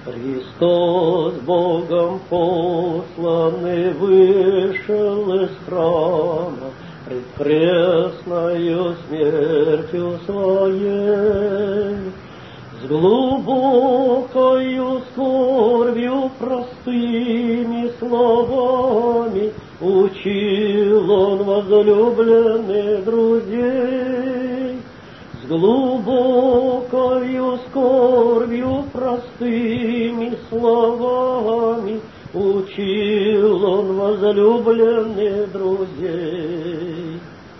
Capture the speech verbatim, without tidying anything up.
Христос Богом посланный вышел из храма пред крестною смертью своей, с глубокою скорбью простыми словами учил он возлюбленных друзей. С глубокою скорбью простыми словами учил он возлюбленных друзей.